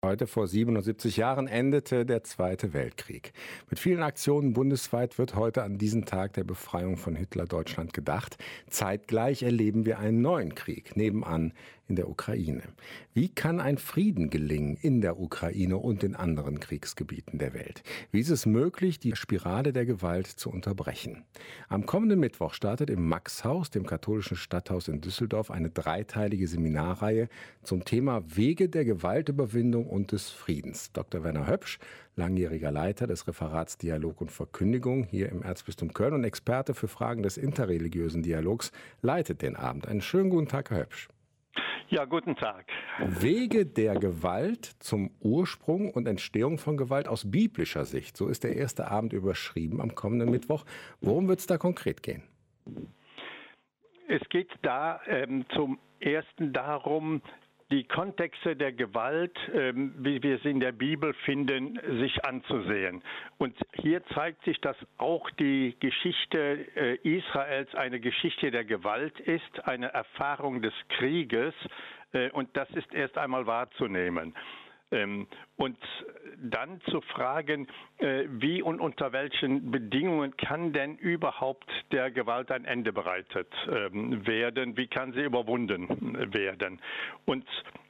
Heute vor 77 Jahren endete der Zweite Weltkrieg. Mit vielen Aktionen bundesweit wird heute an diesen Tag der Befreiung von Hitler-Deutschland gedacht. Zeitgleich erleben wir einen neuen Krieg, nebenan in der Ukraine. Wie kann ein Frieden gelingen in der Ukraine und in anderen Kriegsgebieten der Welt? Wie ist es möglich, die Spirale der Gewalt zu unterbrechen? Am kommenden Mittwoch startet im Maxhaus, dem katholischen Stadthaus in Düsseldorf, eine dreiteilige Seminarreihe zum Thema Wege der Gewaltüberwindung und des Friedens. Dr. Werner Höpsch, langjähriger Leiter des Referats Dialog und Verkündigung hier im Erzbistum Köln und Experte für Fragen des interreligiösen Dialogs, leitet den Abend. Einen schönen guten Tag, Herr Höpsch. Ja, guten Tag. Wege der Gewalt zum Ursprung und Entstehung von Gewalt aus biblischer Sicht. So ist der erste Abend überschrieben am kommenden Mittwoch. Worum wird es da konkret gehen? Es geht da zum ersten darum, die Kontexte der Gewalt, wie wir sie in der Bibel finden, sich anzusehen. Und hier zeigt sich, dass auch die Geschichte Israels eine Geschichte der Gewalt ist, eine Erfahrung des Krieges. Und das ist erst einmal wahrzunehmen. Und dann zu fragen, wie und unter welchen Bedingungen kann denn überhaupt der Gewalt ein Ende bereitet werden? Wie kann sie überwunden werden? Und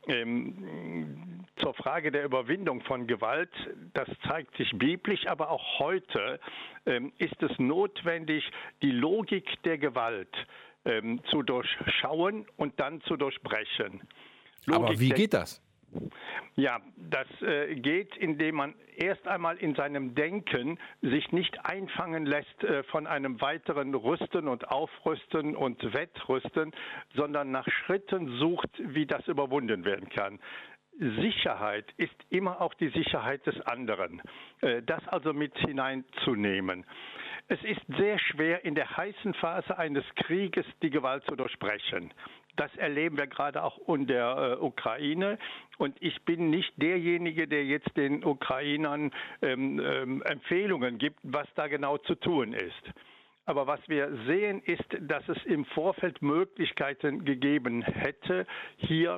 zur Frage der Überwindung von Gewalt, das zeigt sich biblisch, aber auch heute ist es notwendig, die Logik der Gewalt zu durchschauen und dann zu durchbrechen. Aber wie geht das? Ja, das geht, indem man erst einmal in seinem Denken sich nicht einfangen lässt von einem weiteren Rüsten und Aufrüsten und Wettrüsten, sondern nach Schritten sucht, wie das überwunden werden kann. Sicherheit ist immer auch die Sicherheit des anderen. Das also mit hineinzunehmen. Es ist sehr schwer, in der heißen Phase eines Krieges die Gewalt zu durchbrechen. Das erleben wir gerade auch in der Ukraine. Und ich bin nicht derjenige, der jetzt den Ukrainern Empfehlungen gibt, was da genau zu tun ist. Aber was wir sehen, ist, dass es im Vorfeld Möglichkeiten gegeben hätte, hier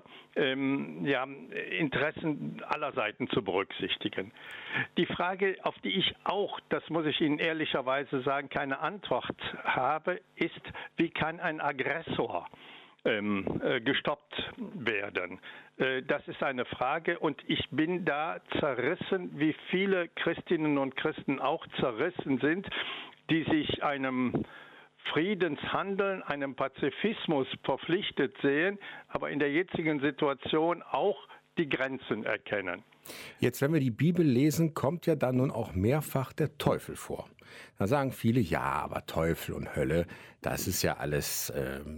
Interessen aller Seiten zu berücksichtigen. Die Frage, auf die ich auch, das muss ich Ihnen ehrlicherweise sagen, keine Antwort habe, ist, wie kann ein Aggressor gestoppt werden? Das ist eine Frage und ich bin da zerrissen, wie viele Christinnen und Christen auch zerrissen sind, die sich einem Friedenshandeln, einem Pazifismus verpflichtet sehen, aber in der jetzigen Situation auch die Grenzen erkennen. Jetzt, wenn wir die Bibel lesen, kommt ja dann nun auch mehrfach der Teufel vor. Da sagen viele, ja, aber Teufel und Hölle, das ist ja alles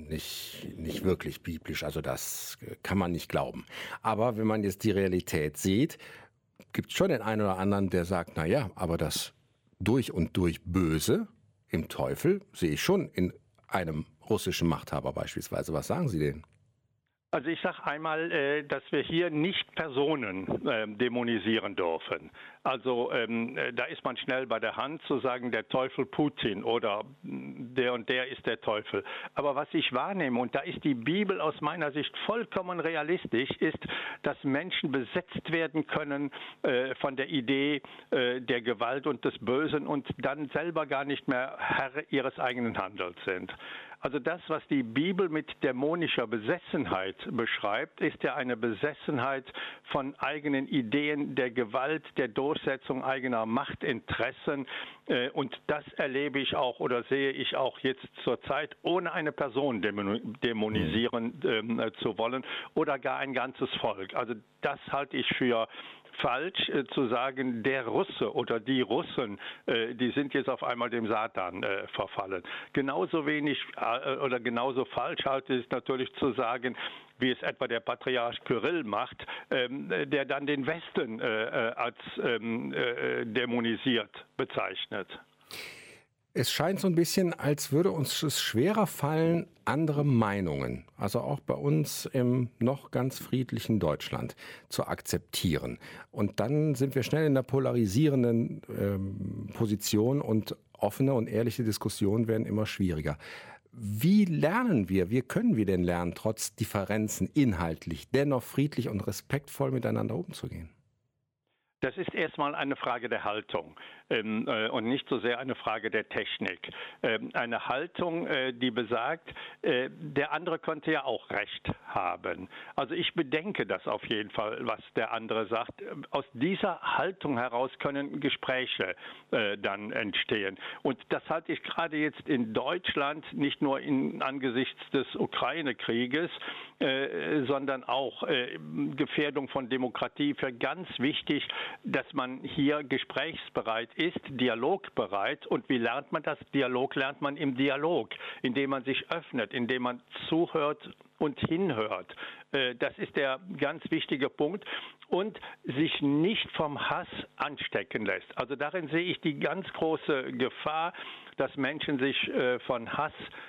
nicht wirklich biblisch, also das kann man nicht glauben. Aber wenn man jetzt die Realität sieht, gibt es schon den einen oder anderen, der sagt, na ja, aber das durch und durch Böse im Teufel sehe ich schon in einem russischen Machthaber beispielsweise. Was sagen Sie denn? Also ich sage einmal, dass wir hier nicht Personen dämonisieren dürfen. Also da ist man schnell bei der Hand zu sagen, der Teufel Putin oder der und der ist der Teufel. Aber was ich wahrnehme, und da ist die Bibel aus meiner Sicht vollkommen realistisch, ist, dass Menschen besetzt werden können von der Idee der Gewalt und des Bösen und dann selber gar nicht mehr Herr ihres eigenen Handelns sind. Also das, was die Bibel mit dämonischer Besessenheit beschreibt, ist ja eine Besessenheit von eigenen Ideen der Gewalt, der Durchsetzung eigener Machtinteressen. Und das erlebe ich auch oder sehe ich auch jetzt zur Zeit, ohne eine Person dämonisieren zu wollen oder gar ein ganzes Volk. Also das halte ich für falsch zu sagen, der Russe oder die Russen, die sind jetzt auf einmal dem Satan verfallen. Genauso wenig oder genauso falsch halte ich es natürlich zu sagen, wie es etwa der Patriarch Kyrill macht, der dann den Westen als dämonisiert bezeichnet. Es scheint so ein bisschen, als würde uns es schwerer fallen, andere Meinungen, also auch bei uns im noch ganz friedlichen Deutschland, zu akzeptieren. Und dann sind wir schnell in der polarisierenden Position und offene und ehrliche Diskussionen werden immer schwieriger. Wie lernen wir, wie können wir denn lernen, trotz Differenzen inhaltlich dennoch friedlich und respektvoll miteinander umzugehen? Das ist erstmal eine Frage der Haltung und nicht so sehr eine Frage der Technik. Eine Haltung, die besagt, der andere könnte ja auch Recht haben. Also ich bedenke das auf jeden Fall, was der andere sagt. Aus dieser Haltung heraus können Gespräche dann entstehen. Und das halte ich gerade jetzt in Deutschland nicht nur angesichts des Ukraine-Krieges, sondern auch Gefährdung von Demokratie für ganz wichtig, dass man hier gesprächsbereit ist, dialogbereit. Und wie lernt man das? Dialog lernt man im Dialog, indem man sich öffnet, indem man zuhört und hinhört. Das ist der ganz wichtige Punkt. Und sich nicht vom Hass anstecken lässt. Also darin sehe ich die ganz große Gefahr, dass Menschen sich von Hass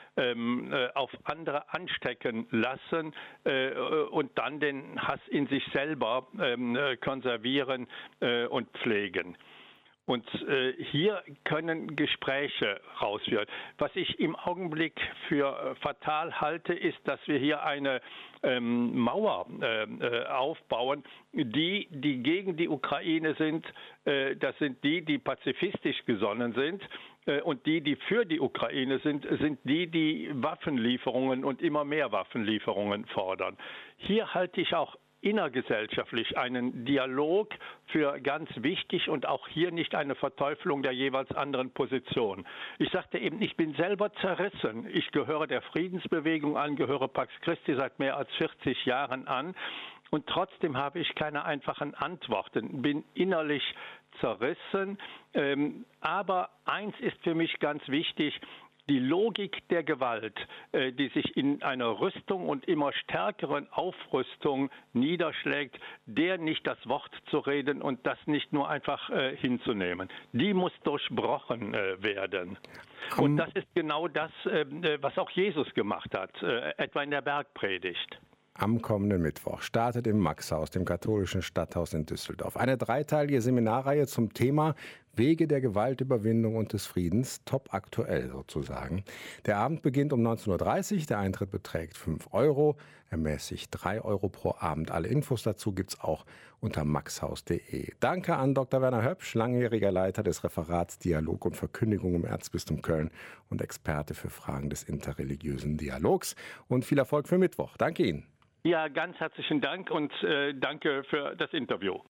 auf andere anstecken lassen und dann den Hass in sich selber konservieren und pflegen. Und hier können Gespräche rausführen. Was ich im Augenblick für fatal halte, ist, dass wir hier eine Mauer aufbauen, die gegen die Ukraine sind. Das sind die pazifistisch gesonnen sind. Und die für die Ukraine sind die Waffenlieferungen und immer mehr Waffenlieferungen fordern. Hier halte ich auch innergesellschaftlich einen Dialog für ganz wichtig und auch hier nicht eine Verteufelung der jeweils anderen Position. Ich sagte eben, ich bin selber zerrissen. Ich gehöre der Friedensbewegung an, gehöre Pax Christi seit mehr als 40 Jahren an und trotzdem habe ich keine einfachen Antworten, bin innerlich zerrissen. Aber eins ist für mich ganz wichtig, die Logik der Gewalt, die sich in einer Rüstung und immer stärkeren Aufrüstung niederschlägt, der nicht das Wort zu reden und das nicht nur einfach hinzunehmen. Die muss durchbrochen werden. Und das ist genau das, was auch Jesus gemacht hat, etwa in der Bergpredigt. Am kommenden Mittwoch startet im Maxhaus, dem katholischen Stadthaus in Düsseldorf, eine dreiteilige Seminarreihe zum Thema Wege der Gewaltüberwindung und des Friedens, top aktuell sozusagen. Der Abend beginnt um 19:30 Uhr, der Eintritt beträgt 5 €, ermäßigt 3 € pro Abend. Alle Infos dazu gibt's auch unter maxhaus.de. Danke an Dr. Werner Höpsch, langjähriger Leiter des Referats Dialog und Verkündigung im Erzbistum Köln und Experte für Fragen des interreligiösen Dialogs. Und viel Erfolg für Mittwoch. Danke Ihnen. Ja, ganz herzlichen Dank und danke für das Interview.